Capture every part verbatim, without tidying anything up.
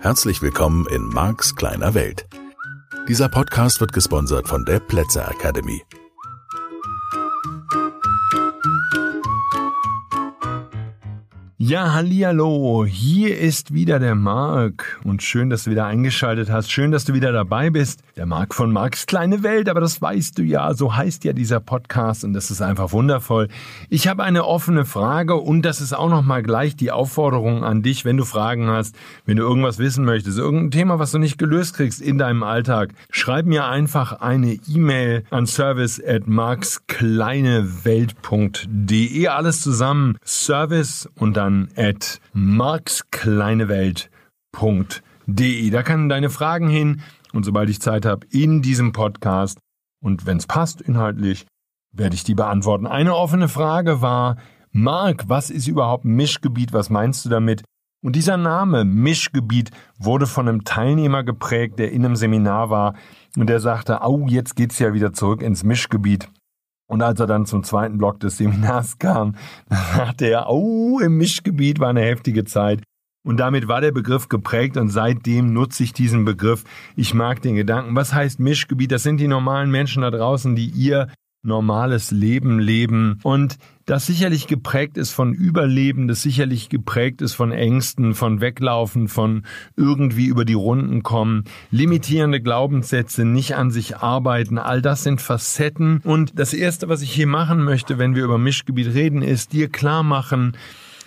Herzlich willkommen in Marks kleiner Welt. Dieser Podcast wird gesponsert von der Plätzer Academy. Ja, hallihallo, hier ist wieder der Mark und schön, dass du wieder eingeschaltet hast, schön, dass du wieder dabei bist. Der Mark von Marks kleine Welt, aber das weißt du ja, so heißt ja dieser Podcast und das ist einfach wundervoll. Ich habe eine offene Frage und das ist auch nochmal gleich die Aufforderung an dich, wenn du Fragen hast, wenn du irgendwas wissen möchtest, irgendein Thema, was du nicht gelöst kriegst in deinem Alltag, schreib mir einfach eine E-Mail an service at markskleinewelt punkt de, alles zusammen, Service und dann at markskleinewelt punkt de. Da kann deine Fragen hin und sobald ich Zeit habe in diesem Podcast und wenn es passt inhaltlich, werde ich die beantworten. Eine offene Frage war, Mark, was ist überhaupt Mischgebiet? Was meinst du damit? Und dieser Name Mischgebiet wurde von einem Teilnehmer geprägt, der in einem Seminar war und der sagte, au, jetzt geht's ja wieder zurück ins Mischgebiet. Und als er dann zum zweiten Block des Seminars kam, sagte er, oh, im Mischgebiet war eine heftige Zeit. Und damit war der Begriff geprägt und seitdem nutze ich diesen Begriff. Ich mag den Gedanken. Was heißt Mischgebiet? Das sind die normalen Menschen da draußen, die ihr normales Leben leben und das sicherlich geprägt ist von Überleben, das sicherlich geprägt ist von Ängsten, von Weglaufen, von irgendwie über die Runden kommen, limitierende Glaubenssätze, nicht an sich arbeiten, all das sind Facetten. Und das Erste, was ich hier machen möchte, wenn wir über Mischgebiet reden, ist dir klar machen,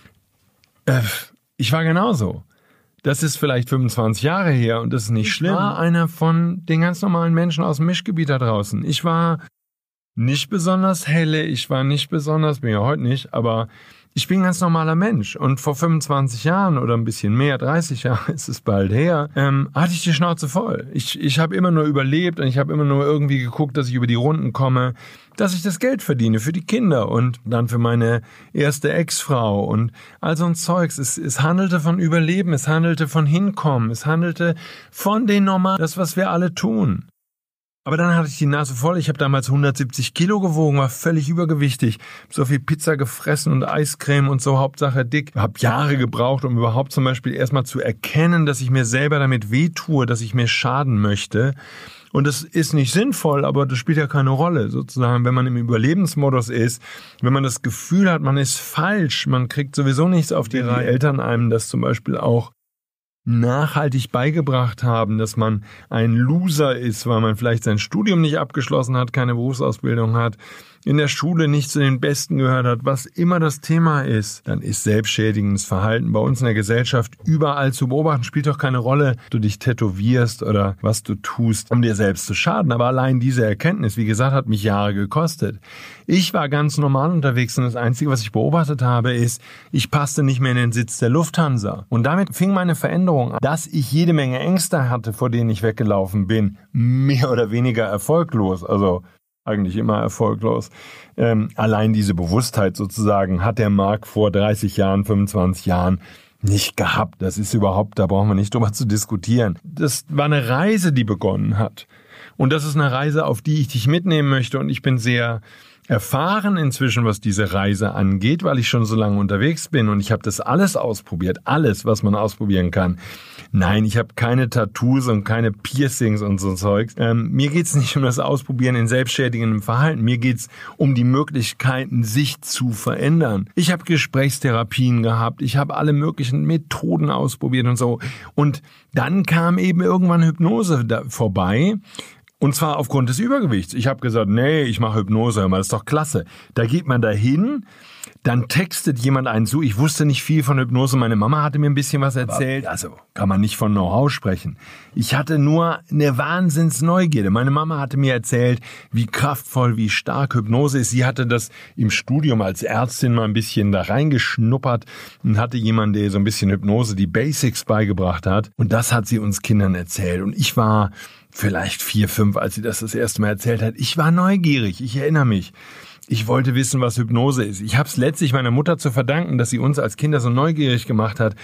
äh, ich war genauso. Das ist vielleicht fünfundzwanzig Jahre her und das ist nicht schlimm. Ich war einer von den ganz normalen Menschen aus dem Mischgebiet da draußen. Ich war nicht besonders helle, ich war nicht besonders, bin ja heute nicht, aber ich bin ein ganz normaler Mensch. Und vor fünfundzwanzig Jahren oder ein bisschen mehr, dreißig Jahre ist es bald her, ähm, hatte ich die Schnauze voll. Ich, ich habe immer nur überlebt und ich habe immer nur irgendwie geguckt, dass ich über die Runden komme, dass ich das Geld verdiene für die Kinder und dann für meine erste Ex-Frau und all so ein Zeugs. Es, es handelte von Überleben, es handelte von Hinkommen, es handelte von den normalen, das, was wir alle tun. Aber dann hatte ich die Nase voll. Ich habe damals hundertsiebzig Kilo gewogen, war völlig übergewichtig. So viel Pizza gefressen und Eiscreme und so, Hauptsache dick. Habe Jahre gebraucht, um überhaupt zum Beispiel erstmal zu erkennen, dass ich mir selber damit wehtue, dass ich mir schaden möchte. Und das ist nicht sinnvoll, aber das spielt ja keine Rolle. Sozusagen, wenn man im Überlebensmodus ist, wenn man das Gefühl hat, man ist falsch, man kriegt sowieso nichts auf die Reihe. Die Eltern einem das zum Beispiel auch nachhaltig beigebracht haben, dass man ein Loser ist, weil man vielleicht sein Studium nicht abgeschlossen hat, keine Berufsausbildung hat, in der Schule nicht zu den Besten gehört hat, was immer das Thema ist, dann ist selbstschädigendes Verhalten bei uns in der Gesellschaft überall zu beobachten. Spielt doch keine Rolle, ob du dich tätowierst oder was du tust, um dir selbst zu schaden. Aber allein diese Erkenntnis, wie gesagt, hat mich Jahre gekostet. Ich war ganz normal unterwegs und das Einzige, was ich beobachtet habe, ist, ich passte nicht mehr in den Sitz der Lufthansa. Und damit fing meine Veränderung an, dass ich jede Menge Ängste hatte, vor denen ich weggelaufen bin, mehr oder weniger erfolglos, also eigentlich immer erfolglos. Ähm, allein diese Bewusstheit sozusagen hat der Mark vor dreißig Jahren, fünfundzwanzig Jahren nicht gehabt. Das ist überhaupt, da brauchen wir nicht drüber zu diskutieren. Das war eine Reise, die begonnen hat. Und das ist eine Reise, auf die ich dich mitnehmen möchte. Und ich bin sehr erfahren inzwischen, was diese Reise angeht, weil ich schon so lange unterwegs bin und ich habe das alles ausprobiert, alles, was man ausprobieren kann. Nein, ich habe keine Tattoos und keine Piercings und so Zeugs. Ähm, mir geht's nicht um das Ausprobieren in selbstschädigendem Verhalten, mir geht's um die Möglichkeiten, sich zu verändern. Ich habe Gesprächstherapien gehabt, ich habe alle möglichen Methoden ausprobiert und so. Und dann kam eben irgendwann Hypnose da vorbei. Und zwar aufgrund des Übergewichts. Ich habe gesagt, nee, ich mache Hypnose, hör mal, das ist doch klasse. Da geht man dahin, dann textet jemand einen zu. Ich wusste nicht viel von Hypnose. Meine Mama hatte mir ein bisschen was erzählt. Also kann man nicht von Know-how sprechen. Ich hatte nur eine Wahnsinnsneugierde. Meine Mama hatte mir erzählt, wie kraftvoll, wie stark Hypnose ist. Sie hatte das im Studium als Ärztin mal ein bisschen da reingeschnuppert und hatte jemanden, der so ein bisschen Hypnose, die Basics beigebracht hat. Und das hat sie uns Kindern erzählt. Und ich war vielleicht vier, fünf, als sie das das erste Mal erzählt hat. Ich war neugierig, ich erinnere mich. Ich wollte wissen, was Hypnose ist. Ich habe es letztlich meiner Mutter zu verdanken, dass sie uns als Kinder so neugierig gemacht hat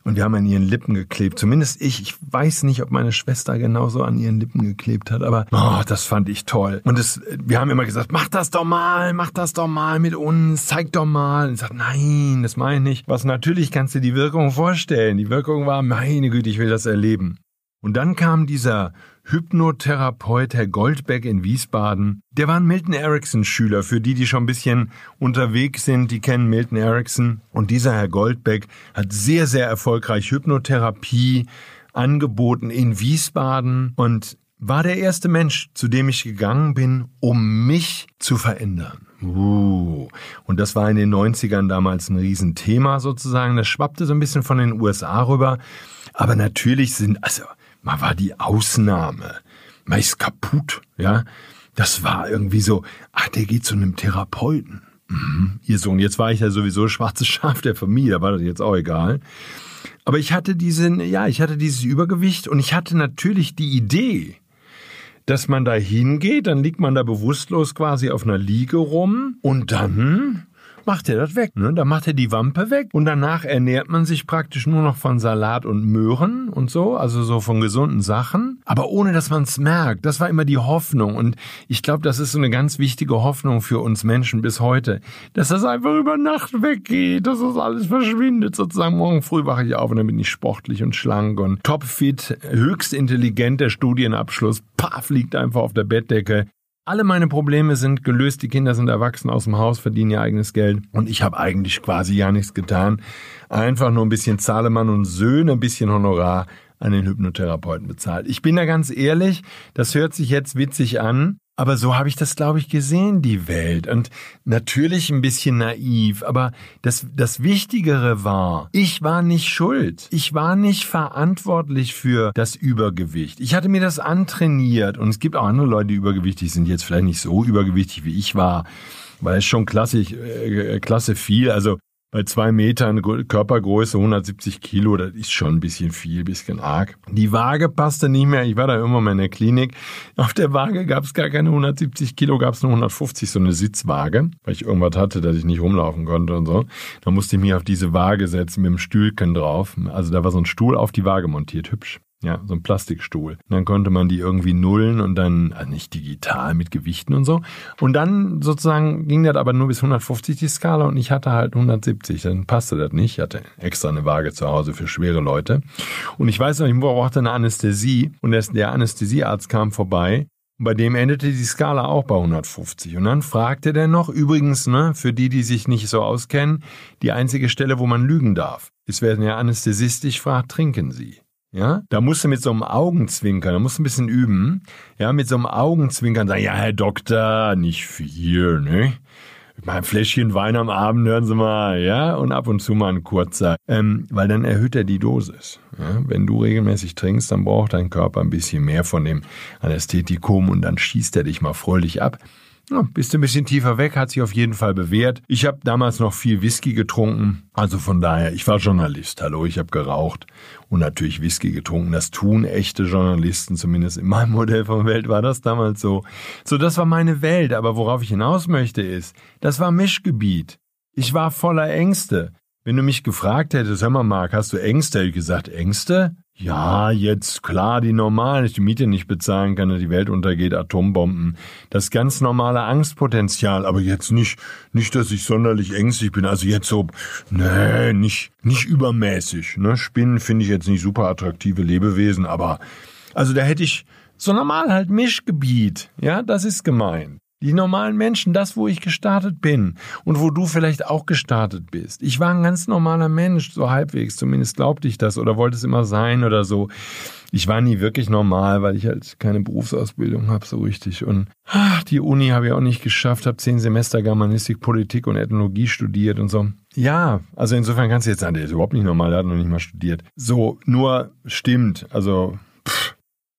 Und wir haben an ihren Lippen geklebt. Zumindest ich. Ich weiß nicht, ob meine Schwester genauso an ihren Lippen geklebt hat, aber oh, das fand ich toll. Und es, wir haben immer gesagt, mach das doch mal, mach das doch mal mit uns, zeig doch mal. Und ich sagte, nein, das meine ich nicht. Was natürlich kannst du die Wirkung vorstellen. Die Wirkung war, meine Güte, ich will das erleben. Und dann kam dieser Hypnotherapeut Herr Goldbeck in Wiesbaden. Der war ein Milton Erickson-Schüler. Für die, die schon ein bisschen unterwegs sind, die kennen Milton Erickson. Und dieser Herr Goldbeck hat sehr, sehr erfolgreich Hypnotherapie angeboten in Wiesbaden und war der erste Mensch, zu dem ich gegangen bin, um mich zu verändern. Uh. Und das war in den neunzigern damals ein Riesenthema sozusagen. Das schwappte so ein bisschen von den U S A rüber. Aber natürlich sind, also man war die Ausnahme. Man ist kaputt, ja. Das war irgendwie so, ach, der geht zu einem Therapeuten. Mhm. Ihr Sohn, jetzt war ich ja sowieso schwarzes Schaf der Familie, da war das jetzt auch egal. Aber ich hatte diesen, ja, ich hatte dieses Übergewicht und ich hatte natürlich die Idee, dass man da hingeht, dann liegt man da bewusstlos quasi auf einer Liege rum und dann macht er das weg. Ne? Dann macht er die Wampe weg und danach ernährt man sich praktisch nur noch von Salat und Möhren und so, also so von gesunden Sachen, aber ohne, dass man es merkt. Das war immer die Hoffnung und ich glaube, das ist so eine ganz wichtige Hoffnung für uns Menschen bis heute, dass das einfach über Nacht weggeht, dass das alles verschwindet. Sozusagen morgen früh wache ich auf und dann bin ich sportlich und schlank und topfit, höchst intelligent, der Studienabschluss, paf, liegt einfach auf der Bettdecke. Alle meine Probleme sind gelöst, die Kinder sind erwachsen, aus dem Haus, verdienen ihr eigenes Geld und ich habe eigentlich quasi gar nichts getan. Einfach nur ein bisschen Zahlemann und Söhne, ein bisschen Honorar an den Hypnotherapeuten bezahlt. Ich bin da ganz ehrlich, das hört sich jetzt witzig an, aber so habe ich das, glaube ich, gesehen, die Welt. Und natürlich ein bisschen naiv, aber das, das Wichtigere war, ich war nicht schuld. Ich war nicht verantwortlich für das Übergewicht. Ich hatte mir das antrainiert und es gibt auch andere Leute, die übergewichtig sind, jetzt vielleicht nicht so übergewichtig, wie ich war, weil es schon klassisch, äh, klasse viel, also bei zwei Metern Körpergröße, hundertsiebzig Kilo, das ist schon ein bisschen viel, ein bisschen arg. Die Waage passte nicht mehr. Ich war da immer mal in der Klinik. Auf der Waage gab es gar keine hundertsiebzig Kilo, gab es nur hundertfünfzig, so eine Sitzwaage, weil ich irgendwas hatte, dass ich nicht rumlaufen konnte und so. Da musste ich mich auf diese Waage setzen mit dem Stühlchen drauf. Also da war so ein Stuhl auf die Waage montiert, hübsch. Ja, so ein Plastikstuhl. Und dann konnte man die irgendwie nullen und dann, also nicht digital mit Gewichten und so. Und dann sozusagen ging das aber nur bis hundertfünfzig die Skala und ich hatte halt hundertsiebzig. Dann passte das nicht. Ich hatte extra eine Waage zu Hause für schwere Leute. Und ich weiß noch, ich brauchte eine Anästhesie und der Anästhesiearzt kam vorbei. Bei dem endete die Skala auch bei hundertfünfzig. Und dann fragte der noch, übrigens, ne, für die, die sich nicht so auskennen, die einzige Stelle, wo man lügen darf, ist, wenn der Anästhesist dich fragt, trinken Sie. Ja, da musst du mit so einem Augenzwinkern, da musst du ein bisschen üben, ja, mit so einem Augenzwinkern sagen, ja, Herr Doktor, nicht viel, ne? Mal ein Fläschchen Wein am Abend, hören Sie mal, ja, und ab und zu mal ein kurzer, ähm, weil dann erhöht er die Dosis. Ja? Wenn du regelmäßig trinkst, dann braucht dein Körper ein bisschen mehr von dem Anästhetikum und dann schießt er dich mal fröhlich ab. Ja, bist du ein bisschen tiefer weg, hat sich auf jeden Fall bewährt. Ich habe damals noch viel Whisky getrunken, also von daher, ich war Journalist, hallo, ich habe geraucht und natürlich Whisky getrunken. Das tun echte Journalisten, zumindest in meinem Modell von Welt war das damals so. So, das war meine Welt, aber worauf ich hinaus möchte ist, das war Mischgebiet. Ich war voller Ängste. Wenn du mich gefragt hättest, hör mal Marc, hast du Ängste? Hätte ich gesagt, Ängste? Ja, jetzt klar, die normalen, ich die Miete nicht bezahlen kann, die Welt untergeht, Atombomben. Das ganz normale Angstpotenzial, aber jetzt nicht, nicht, dass ich sonderlich ängstlich bin. Also jetzt so, nee, nicht, nicht übermäßig. Ne? Spinnen finde ich jetzt nicht super attraktive Lebewesen, aber also da hätte ich so normal halt Mischgebiet. Ja, das ist gemeint. Die normalen Menschen, das, wo ich gestartet bin und wo du vielleicht auch gestartet bist. Ich war ein ganz normaler Mensch, so halbwegs, zumindest glaubte ich das oder wollte es immer sein oder so. Ich war nie wirklich normal, weil ich halt keine Berufsausbildung habe, so richtig. Und ach, die Uni habe ich auch nicht geschafft, habe zehn Semester Germanistik, Politik und Ethnologie studiert und so. Ja, also insofern kannst du jetzt sagen, der ist überhaupt nicht normal, der hat noch nicht mal studiert. So, nur stimmt, also pff,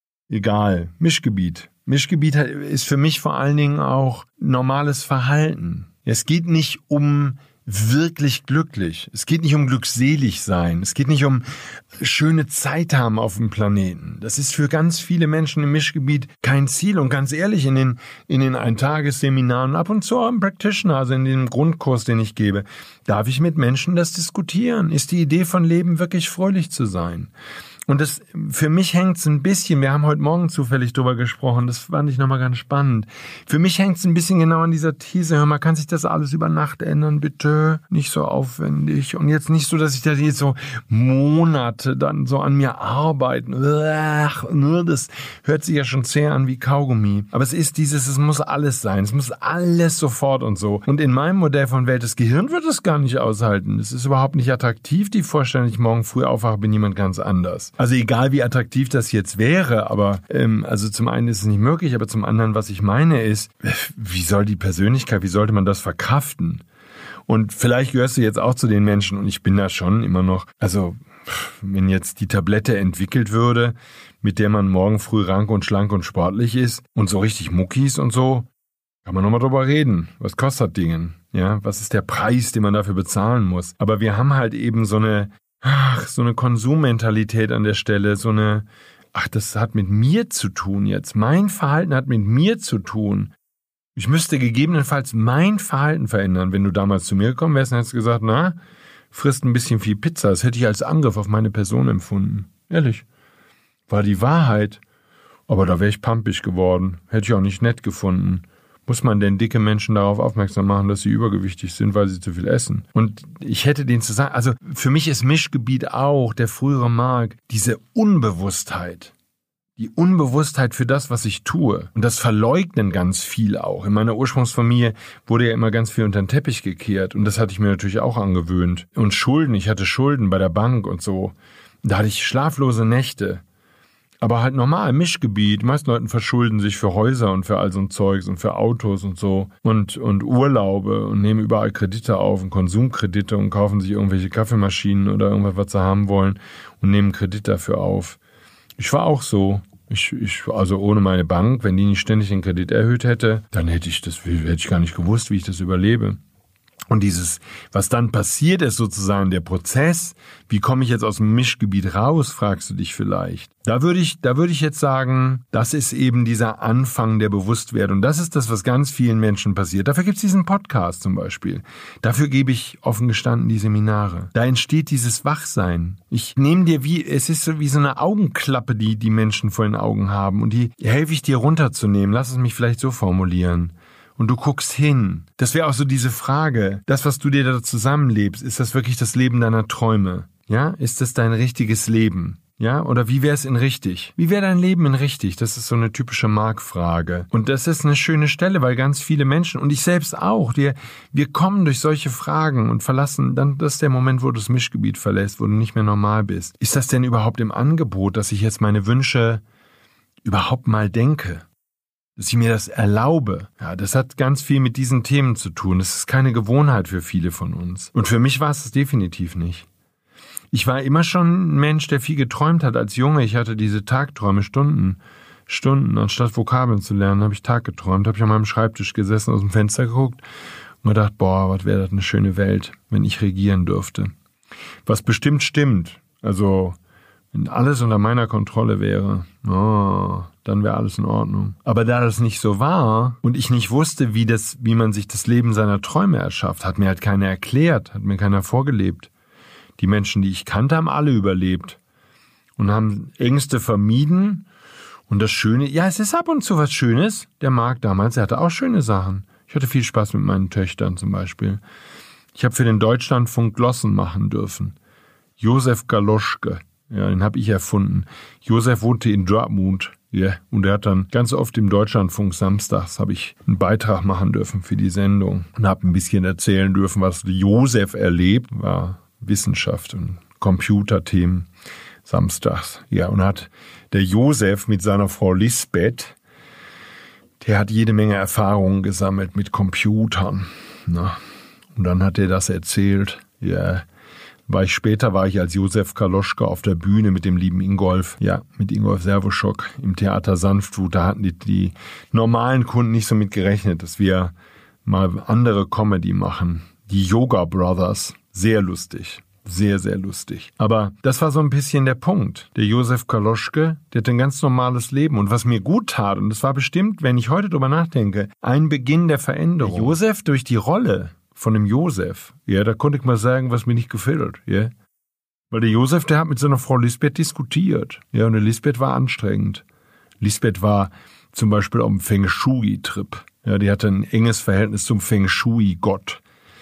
egal, Mischgebiet. Mischgebiet ist für mich vor allen Dingen auch normales Verhalten. Es geht nicht um wirklich glücklich. Es geht nicht um glückselig sein. Es geht nicht um schöne Zeit haben auf dem Planeten. Das ist für ganz viele Menschen im Mischgebiet kein Ziel. Und ganz ehrlich, in den, in den Eintagesseminaren, ab und zu auch im Practitioner, also in dem Grundkurs, den ich gebe, darf ich mit Menschen das diskutieren. Ist die Idee von Leben wirklich fröhlich zu sein? Und das, für mich hängt es ein bisschen, wir haben heute Morgen zufällig drüber gesprochen, das fand ich nochmal ganz spannend. Für mich hängt es ein bisschen genau an dieser These, hör mal, kann sich das alles über Nacht ändern, bitte? Nicht so aufwendig. Und jetzt nicht so, dass ich da jetzt so Monate dann so an mir arbeiten. Ach, nur das hört sich ja schon sehr an wie Kaugummi. Aber es ist dieses, es muss alles sein, es muss alles sofort und so. Und in meinem Modell von Welt, das Gehirn wird es gar nicht aushalten. Es ist überhaupt nicht attraktiv, die Vorstellung, ich morgen früh aufwache, bin jemand ganz anders. Also egal, wie attraktiv das jetzt wäre, aber ähm, also zum einen ist es nicht möglich, aber zum anderen, was ich meine ist, wie soll die Persönlichkeit, wie sollte man das verkraften? Und vielleicht gehörst du jetzt auch zu den Menschen, und ich bin da schon immer noch, also wenn jetzt die Tablette entwickelt würde, mit der man morgen früh rank und schlank und sportlich ist und so richtig Muckis und so, kann man nochmal drüber reden. Was kostet Dingen? Ja, was ist der Preis, den man dafür bezahlen muss? Aber wir haben halt eben so eine Ach, so eine Konsummentalität an der Stelle, so eine, ach, das hat mit mir zu tun jetzt. Mein Verhalten hat mit mir zu tun. Ich müsste gegebenenfalls mein Verhalten verändern. Wenn du damals zu mir gekommen wärst, dann hättest du gesagt, na, frisst ein bisschen viel Pizza. Das hätte ich als Angriff auf meine Person empfunden. Ehrlich. War die Wahrheit. Aber da wäre ich pampig geworden. Hätte ich auch nicht nett gefunden. Muss man denn dicke Menschen darauf aufmerksam machen, dass sie übergewichtig sind, weil sie zu viel essen? Und ich hätte denen zu sagen, also für mich ist Mischgebiet auch, der frühere Mark, diese Unbewusstheit. Die Unbewusstheit für das, was ich tue. Und das verleugnen ganz viel auch. In meiner Ursprungsfamilie wurde ja immer ganz viel unter den Teppich gekehrt. Und das hatte ich mir natürlich auch angewöhnt. Und Schulden, ich hatte Schulden bei der Bank und so. Da hatte ich schlaflose Nächte. Aber halt normal, Mischgebiet. Die meisten Leute verschulden sich für Häuser und für all so ein Zeugs und für Autos und so und, und Urlaube und nehmen überall Kredite auf und Konsumkredite und kaufen sich irgendwelche Kaffeemaschinen oder irgendwas, was sie haben wollen und nehmen Kredit dafür auf. Ich war auch so. Ich, ich, also ohne meine Bank, wenn die nicht ständig den Kredit erhöht hätte, dann hätte ich das, hätte ich gar nicht gewusst, wie ich das überlebe. Und dieses, was dann passiert ist sozusagen, der Prozess, wie komme ich jetzt aus dem Mischgebiet raus, fragst du dich vielleicht. Da würde ich, da würde ich jetzt sagen, das ist eben dieser Anfang der Bewusstwerdung. Das ist das, was ganz vielen Menschen passiert. Dafür gibt es diesen Podcast zum Beispiel. Dafür gebe ich offen gestanden die Seminare. Da entsteht dieses Wachsein. Ich nehme dir wie, es ist so wie so eine Augenklappe, die die Menschen vor den Augen haben. Und die helfe ich dir runterzunehmen. Lass es mich vielleicht so formulieren. Und du guckst hin. Das wäre auch so diese Frage, das, was du dir da zusammenlebst, ist das wirklich das Leben deiner Träume? Ja, ist das dein richtiges Leben? Ja, oder wie wäre es in richtig? Wie wäre dein Leben in richtig? Das ist so eine typische Mark-Frage. Und das ist eine schöne Stelle, weil ganz viele Menschen, und ich selbst auch, wir, wir kommen durch solche Fragen und verlassen, dann, das ist der Moment, wo du das Mischgebiet verlässt, wo du nicht mehr normal bist. Ist das denn überhaupt im Angebot, dass ich jetzt meine Wünsche überhaupt mal denke? Dass ich mir das erlaube. Ja, das hat ganz viel mit diesen Themen zu tun. Das ist keine Gewohnheit für viele von uns. Und für mich war es definitiv nicht. Ich war immer schon ein Mensch, der viel geträumt hat als Junge. Ich hatte diese Tagträume, Stunden, Stunden. Anstatt Vokabeln zu lernen, habe ich Tag geträumt. Habe ich an meinem Schreibtisch gesessen, aus dem Fenster geguckt und gedacht, boah, was wäre das eine schöne Welt, wenn ich regieren dürfte. Was bestimmt stimmt. Also, wenn alles unter meiner Kontrolle wäre, oh, dann wäre alles in Ordnung. Aber da das nicht so war und ich nicht wusste, wie das, wie man sich das Leben seiner Träume erschafft, hat mir halt keiner erklärt, hat mir keiner vorgelebt. Die Menschen, die ich kannte, haben alle überlebt und haben Ängste vermieden. Und das Schöne, ja, es ist ab und zu was Schönes. Der Marc damals, er hatte auch schöne Sachen. Ich hatte viel Spaß mit meinen Töchtern zum Beispiel. Ich habe für den Deutschlandfunk Glossen machen dürfen. Josef Galoschke, ja, den habe ich erfunden. Josef wohnte in Dortmund. Ja, und er hat dann ganz oft im Deutschlandfunk samstags habe ich einen Beitrag machen dürfen für die Sendung und habe ein bisschen erzählen dürfen, was Josef erlebt, war Wissenschaft und Computerthemen samstags. Ja, und hat der Josef mit seiner Frau Lisbeth, der hat jede Menge Erfahrungen gesammelt mit Computern. Na, und dann hat er das erzählt. Ja, war ich später, war ich als Josef Galoschke auf der Bühne mit dem lieben Ingolf, ja, mit Ingolf Servoschock im Theater Sanftwut. Da hatten die, die normalen Kunden nicht so mit gerechnet, dass wir mal andere Comedy machen. Die Yoga Brothers. Sehr lustig. Sehr, sehr lustig. Aber das war so ein bisschen der Punkt. Der Josef Kaloschke, der hatte ein ganz normales Leben. Und was mir gut tat, und das war bestimmt, wenn ich heute drüber nachdenke, ein Beginn der Veränderung. Der Josef durch die Rolle von dem Josef, ja, da konnte ich mal sagen, was mir nicht gefällt, ja. Weil der Josef, der hat mit seiner Frau Lisbeth diskutiert. Ja, und der Lisbeth war anstrengend. Lisbeth war zum Beispiel auf dem Feng Shui-Trip. Ja, die hatte ein enges Verhältnis zum Feng Shui-Gott.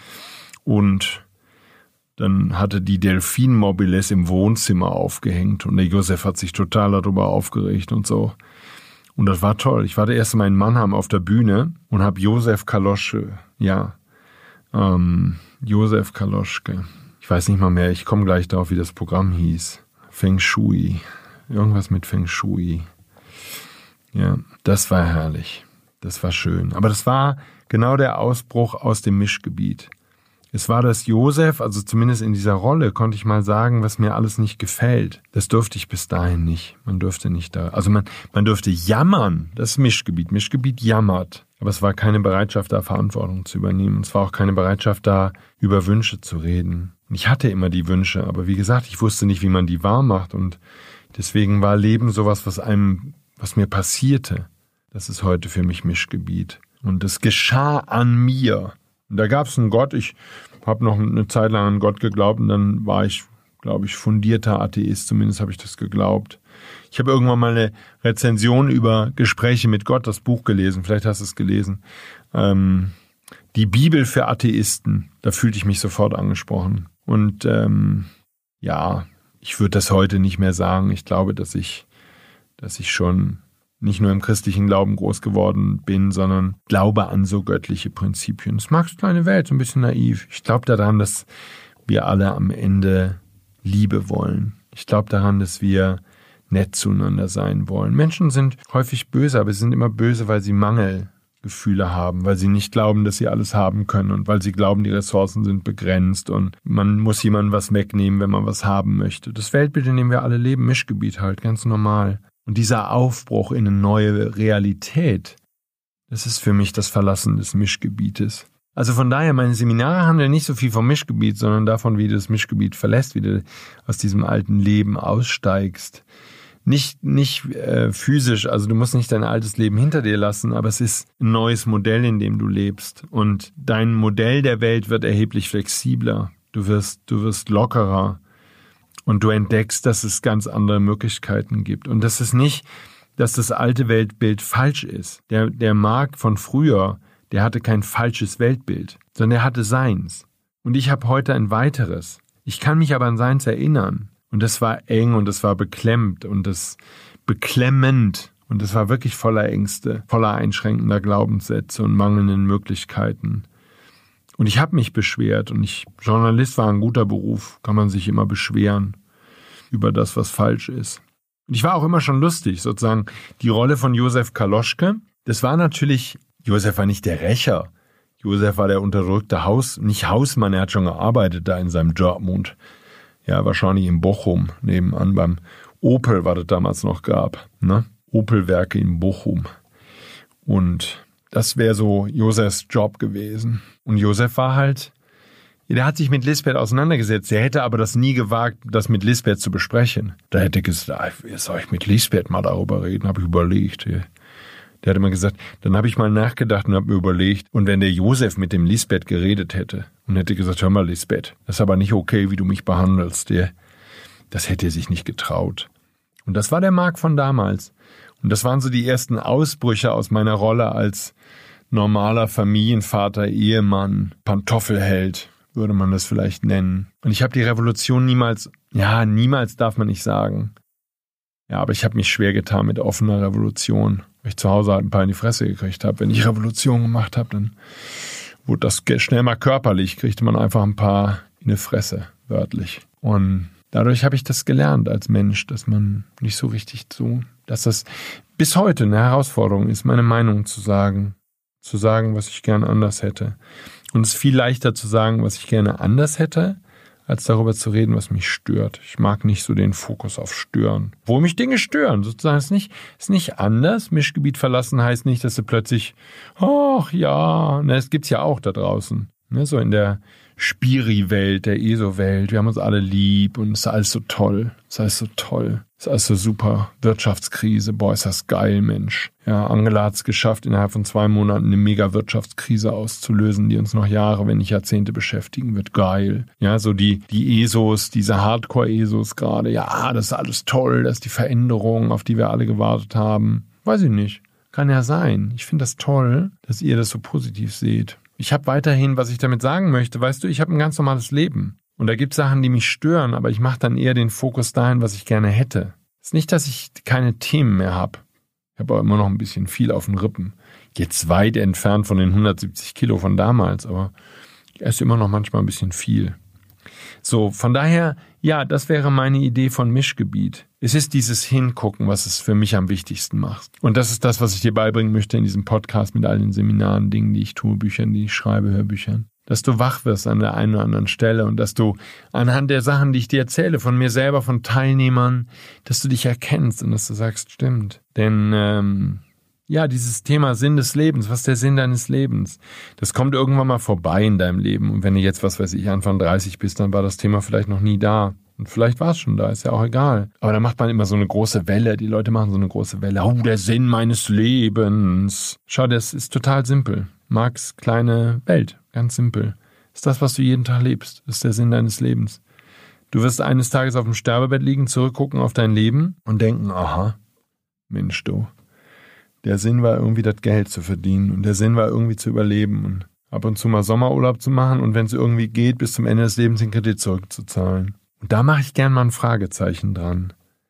Und dann hatte die Delfin-Mobiles im Wohnzimmer aufgehängt und der Josef hat sich total darüber aufgeregt und so. Und das war toll. Ich war der erste Mal in Mannheim auf der Bühne und habe Josef Kaloschke, ja, ähm, Josef Kaloschke. Ich weiß nicht mal mehr, ich komme gleich darauf, wie das Programm hieß. Feng Shui. Irgendwas mit Feng Shui. Ja, das war herrlich. Das war schön. Aber das war genau der Ausbruch aus dem Mischgebiet. Es war das Josef, also zumindest in dieser Rolle, konnte ich mal sagen, was mir alles nicht gefällt. Das durfte ich bis dahin nicht. Man durfte nicht da, also man, man durfte jammern. Das ist Mischgebiet. Mischgebiet jammert. Aber es war keine Bereitschaft da, Verantwortung zu übernehmen. Es war auch keine Bereitschaft da, über Wünsche zu reden. Und ich hatte immer die Wünsche, aber wie gesagt, ich wusste nicht, wie man die wahr macht. Und deswegen war Leben sowas, was einem, was mir passierte. Das ist heute für mich Mischgebiet. Und es geschah an mir. Und da gab es einen Gott, ich habe noch eine Zeit lang an Gott geglaubt und dann war ich, glaube ich, fundierter Atheist, zumindest habe ich das geglaubt. Ich habe irgendwann mal eine Rezension über Gespräche mit Gott, das Buch gelesen, vielleicht hast du es gelesen. Ähm, die Bibel für Atheisten, da fühlte ich mich sofort angesprochen. Und ähm, ja, ich würde das heute nicht mehr sagen. Ich glaube, dass ich, dass ich schon nicht nur im christlichen Glauben groß geworden bin, sondern glaube an so göttliche Prinzipien. Das Marx kleine Welt, so ein bisschen naiv. Ich glaube daran, dass wir alle am Ende Liebe wollen. Ich glaube daran, dass wir nett zueinander sein wollen. Menschen sind häufig böse, aber sie sind immer böse, weil sie Mangelgefühle haben, weil sie nicht glauben, dass sie alles haben können und weil sie glauben, die Ressourcen sind begrenzt und man muss jemandem was wegnehmen, wenn man was haben möchte. Das Weltbild, in dem wir alle leben, Mischgebiet halt, ganz normal. Und dieser Aufbruch in eine neue Realität, das ist für mich das Verlassen des Mischgebietes. Also von daher, meine Seminare handeln nicht so viel vom Mischgebiet, sondern davon, wie du das Mischgebiet verlässt, wie du aus diesem alten Leben aussteigst. Nicht, nicht äh, physisch, also du musst nicht dein altes Leben hinter dir lassen, aber es ist ein neues Modell, in dem du lebst. Und dein Modell der Welt wird erheblich flexibler. Du wirst, du wirst lockerer. Und du entdeckst, dass es ganz andere Möglichkeiten gibt. Und das ist nicht, dass das alte Weltbild falsch ist. Der, der Marc von früher, der hatte kein falsches Weltbild, sondern er hatte seins. Und ich habe heute ein weiteres. Ich kann mich aber an seins erinnern. Und das war eng und das war beklemmt und das beklemmend. Und das war wirklich voller Ängste, voller einschränkender Glaubenssätze und mangelnden Möglichkeiten. Und ich habe mich beschwert und ich, Journalist war ein guter Beruf, kann man sich immer beschweren über das, was falsch ist. Und ich war auch immer schon lustig, sozusagen die Rolle von Josef Kaloschke. Das war natürlich, Josef war nicht der Rächer. Josef war der unterdrückte Haus, nicht Hausmann, er hat schon gearbeitet da in seinem Dortmund. Ja, wahrscheinlich in Bochum, nebenan beim Opel, was es damals noch gab, ne? Opel-Werke in Bochum. Und das wäre so Josefs Job gewesen. Und Josef war halt, der hat sich mit Lisbeth auseinandergesetzt. Der hätte aber das nie gewagt, das mit Lisbeth zu besprechen. Da hätte er gesagt, wie soll ich mit Lisbeth mal darüber reden? Habe ich überlegt. Der hat immer gesagt, dann habe ich mal nachgedacht und habe mir überlegt, und wenn der Josef mit dem Lisbeth geredet hätte und hätte gesagt, hör mal Lisbeth, das ist aber nicht okay, wie du mich behandelst. Der, das hätte er sich nicht getraut. Und das war der Marc von damals. Und das waren so die ersten Ausbrüche aus meiner Rolle als normaler Familienvater, Ehemann, Pantoffelheld, würde man das vielleicht nennen. Und ich habe die Revolution niemals, ja, niemals darf man nicht sagen. Ja, aber ich habe mich schwer getan mit offener Revolution, weil ich zu Hause halt ein paar in die Fresse gekriegt habe. Wenn ich Revolution gemacht habe, dann wurde das schnell mal körperlich, kriegte man einfach ein paar in die Fresse, wörtlich. Und dadurch habe ich das gelernt als Mensch, dass man nicht so richtig so, dass das bis heute eine Herausforderung ist, meine Meinung zu sagen, zu sagen, was ich gerne anders hätte. Und es ist viel leichter zu sagen, was ich gerne anders hätte, als darüber zu reden, was mich stört. Ich mag nicht so den Fokus auf Stören. Wo mich Dinge stören, sozusagen, ist nicht, ist nicht anders. Mischgebiet verlassen heißt nicht, dass du plötzlich, ach ja, na, das gibt's ja auch da draußen. Ne, so in der Spiri-Welt, der E S O-Welt. Wir haben uns alle lieb und es ist alles so toll. Es ist alles so toll. Es ist alles so super. Wirtschaftskrise. Boah, ist das geil, Mensch. Ja, Angela hat es geschafft, innerhalb von zwei Monaten eine Mega-Wirtschaftskrise auszulösen, die uns noch Jahre, wenn nicht Jahrzehnte beschäftigen wird. Geil. Ja, so die, die E S Os, diese Hardcore-E S Os gerade. Ja, das ist alles toll. Das ist die Veränderung, auf die wir alle gewartet haben. Weiß ich nicht. Kann ja sein. Ich finde das toll, dass ihr das so positiv seht. Ich habe weiterhin, was ich damit sagen möchte, weißt du, ich habe ein ganz normales Leben. Und da gibt es Sachen, die mich stören, aber ich mache dann eher den Fokus dahin, was ich gerne hätte. Es ist nicht, dass ich keine Themen mehr habe. Ich habe aber immer noch ein bisschen viel auf den Rippen. Jetzt weit entfernt von den hundertsiebzig Kilo von damals, aber ich esse immer noch manchmal ein bisschen viel. So, von daher, ja, das wäre meine Idee von Mischgebiet. Es ist dieses Hingucken, was es für mich am wichtigsten macht. Und das ist das, was ich dir beibringen möchte in diesem Podcast mit all den Seminaren, Dingen, die ich tue, Büchern, die ich schreibe, Hörbüchern. Dass du wach wirst an der einen oder anderen Stelle und dass du anhand der Sachen, die ich dir erzähle, von mir selber, von Teilnehmern, dass du dich erkennst und dass du sagst, stimmt. Denn, ähm, ja, dieses Thema Sinn des Lebens, was ist der Sinn deines Lebens? Das kommt irgendwann mal vorbei in deinem Leben. Und wenn du jetzt, was weiß ich, Anfang dreißig bist, dann war das Thema vielleicht noch nie da. Und vielleicht war es schon da, ist ja auch egal. Aber da macht man immer so eine große Welle. Die Leute machen so eine große Welle. Oh, der Sinn meines Lebens. Schau, das ist total simpel. Marx kleine Welt, ganz simpel. Ist das, was du jeden Tag lebst. Das ist der Sinn deines Lebens. Du wirst eines Tages auf dem Sterbebett liegen, zurückgucken auf dein Leben und denken, aha, Mensch du. Der Sinn war irgendwie das Geld zu verdienen und der Sinn war irgendwie zu überleben und ab und zu mal Sommerurlaub zu machen und wenn es irgendwie geht, bis zum Ende des Lebens den Kredit zurückzuzahlen. Und da mache ich gern mal ein Fragezeichen dran.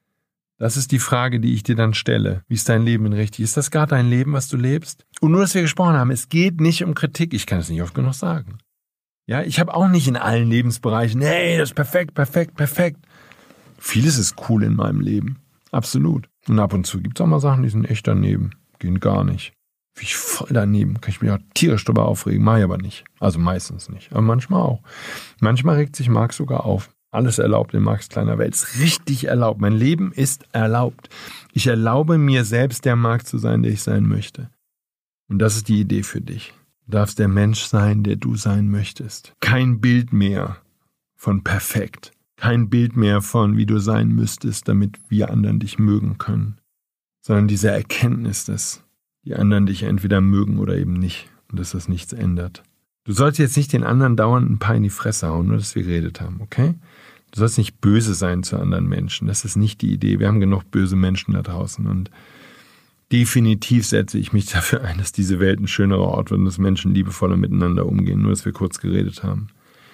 Das ist die Frage, die ich dir dann stelle. Wie ist dein Leben denn richtig? Ist das gerade dein Leben, was du lebst? Und nur, dass wir gesprochen haben, es geht nicht um Kritik. Ich kann es nicht oft genug sagen. Ja, ich habe auch nicht in allen Lebensbereichen, hey, das ist perfekt, perfekt, perfekt. Vieles ist cool in meinem Leben. Absolut. Und ab und zu gibt es auch mal Sachen, die sind echt daneben. Gehen gar nicht. Wie ich voll daneben. Kann ich mich auch tierisch drüber aufregen. Mach ich aber nicht. Also meistens nicht. Aber manchmal auch. Manchmal regt sich Marc sogar auf. Alles erlaubt in Marcs kleiner Welt. Ist richtig erlaubt. Mein Leben ist erlaubt. Ich erlaube mir selbst, der Marc zu sein, der ich sein möchte. Und das ist die Idee für dich. Du darfst der Mensch sein, der du sein möchtest. Kein Bild mehr von perfekt. Kein Bild mehr von, wie du sein müsstest, damit wir anderen dich mögen können. Sondern diese Erkenntnis, dass die anderen dich entweder mögen oder eben nicht. Und dass das nichts ändert. Du sollst jetzt nicht den anderen dauernd ein paar in die Fresse hauen, nur dass wir geredet haben, okay? Du sollst nicht böse sein zu anderen Menschen. Das ist nicht die Idee. Wir haben genug böse Menschen da draußen. Und definitiv setze ich mich dafür ein, dass diese Welt ein schönerer Ort wird und dass Menschen liebevoller miteinander umgehen, nur dass wir kurz geredet haben.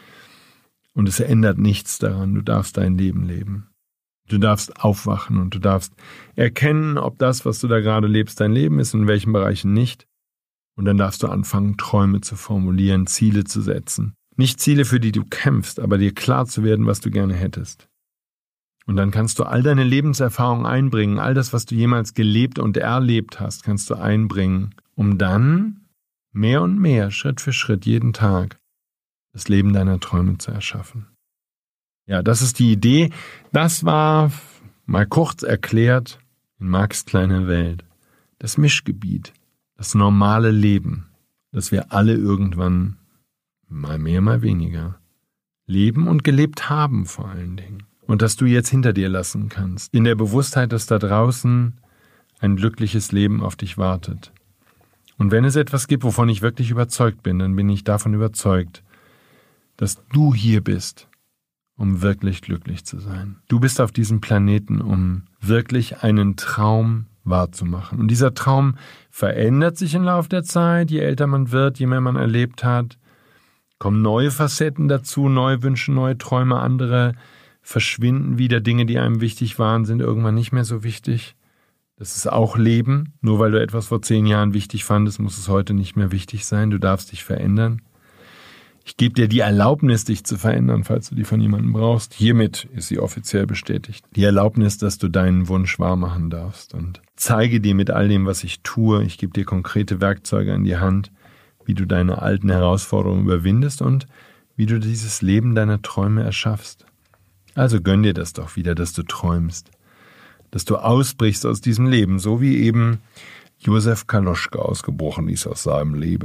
Und es ändert nichts daran. Du darfst dein Leben leben. Du darfst aufwachen und du darfst erkennen, ob das, was du da gerade lebst, dein Leben ist und in welchen Bereichen nicht. Und dann darfst du anfangen, Träume zu formulieren, Ziele zu setzen. Nicht Ziele, für die du kämpfst, aber dir klar zu werden, was du gerne hättest. Und dann kannst du all deine Lebenserfahrung einbringen, all das, was du jemals gelebt und erlebt hast, kannst du einbringen, um dann mehr und mehr, Schritt für Schritt, jeden Tag, das Leben deiner Träume zu erschaffen. Ja, das ist die Idee. Das war, mal kurz erklärt, in Marcs kleiner Welt, das Mischgebiet, das normale Leben, das wir alle irgendwann mal mehr, mal weniger leben und gelebt haben vor allen Dingen. Und dass du jetzt hinter dir lassen kannst, in der Bewusstheit, dass da draußen ein glückliches Leben auf dich wartet. Und wenn es etwas gibt, wovon ich wirklich überzeugt bin, dann bin ich davon überzeugt, dass du hier bist, um wirklich glücklich zu sein. Du bist auf diesem Planeten, um wirklich einen Traum wahrzumachen. Und dieser Traum verändert sich im Laufe der Zeit, je älter man wird, je mehr man erlebt hat. Kommen neue Facetten dazu, neue Wünsche, neue Träume, andere verschwinden wieder. Dinge, die einem wichtig waren, sind irgendwann nicht mehr so wichtig. Das ist auch Leben. Nur weil du etwas vor zehn Jahren wichtig fandest, muss es heute nicht mehr wichtig sein. Du darfst dich verändern. Ich gebe dir die Erlaubnis, dich zu verändern, falls du die von jemandem brauchst. Hiermit ist sie offiziell bestätigt. Die Erlaubnis, dass du deinen Wunsch wahrmachen darfst. Und zeige dir mit all dem, was ich tue, ich gebe dir konkrete Werkzeuge an die Hand, wie du deine alten Herausforderungen überwindest und wie du dieses Leben deiner Träume erschaffst. Also gönn dir das doch wieder, dass du träumst. Dass du ausbrichst aus diesem Leben, so wie eben Josef Kaloschka ausgebrochen ist aus seinem Leben.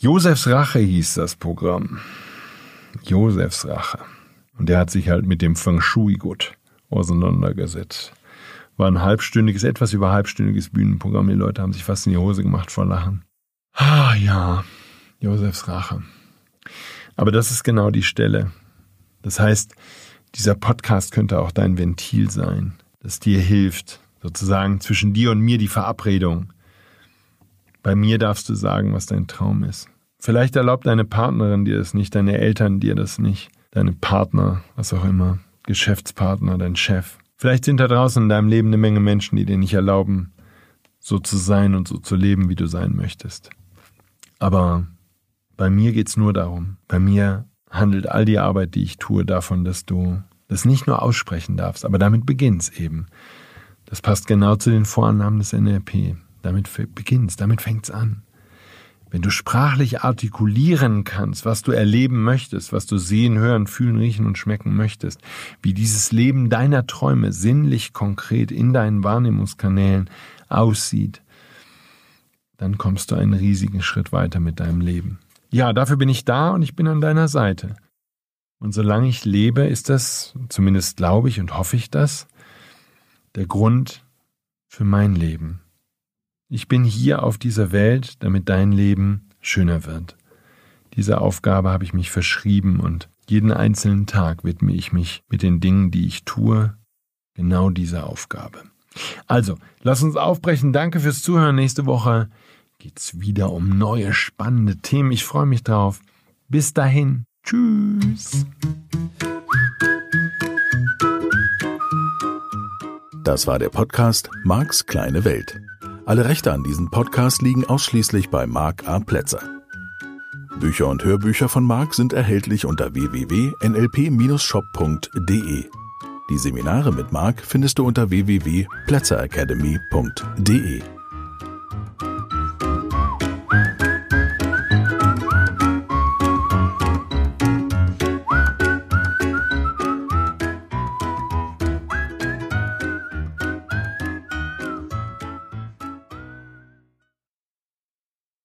Josefs Rache hieß das Programm. Josefs Rache. Und der hat sich halt mit dem Feng Shui gut auseinandergesetzt. War ein halbstündiges, etwas über halbstündiges Bühnenprogramm. Die Leute haben sich fast in die Hose gemacht vor Lachen. Ah ja, Josefs Rache. Aber das ist genau die Stelle. Das heißt, dieser Podcast könnte auch dein Ventil sein, das dir hilft, sozusagen zwischen dir und mir die Verabredung. Bei mir darfst du sagen, was dein Traum ist. Vielleicht erlaubt deine Partnerin dir das nicht, deine Eltern dir das nicht, deine Partner, was auch immer, Geschäftspartner, dein Chef. Vielleicht sind da draußen in deinem Leben eine Menge Menschen, die dir nicht erlauben, so zu sein und so zu leben, wie du sein möchtest. Aber bei mir geht's nur darum. Bei mir handelt all die Arbeit, die ich tue, davon, dass du das nicht nur aussprechen darfst, aber damit beginnst eben. Das passt genau zu den Vorannahmen des N L P. Damit beginnst, damit fängt's an. Wenn du sprachlich artikulieren kannst, was du erleben möchtest, was du sehen, hören, fühlen, riechen und schmecken möchtest, wie dieses Leben deiner Träume sinnlich konkret in deinen Wahrnehmungskanälen aussieht, dann kommst du einen riesigen Schritt weiter mit deinem Leben. Ja, dafür bin ich da und ich bin an deiner Seite. Und solange ich lebe, ist das, zumindest glaube ich und hoffe ich das, der Grund für mein Leben. Ich bin hier auf dieser Welt, damit dein Leben schöner wird. Diese Aufgabe habe ich mich verschrieben und jeden einzelnen Tag widme ich mich mit den Dingen, die ich tue, genau dieser Aufgabe. Also, lass uns aufbrechen. Danke fürs Zuhören. Nächste Woche geht's wieder um neue, spannende Themen. Ich freue mich drauf. Bis dahin. Tschüss. Das war der Podcast Marks kleine Welt. Alle Rechte an diesem Podcast liegen ausschließlich bei Mark A. Plätzer. Bücher und Hörbücher von Mark sind erhältlich unter w w w punkt n l p dash shop punkt d e. Die Seminare mit Mark findest du unter w w w punkt plätzer academy punkt d e.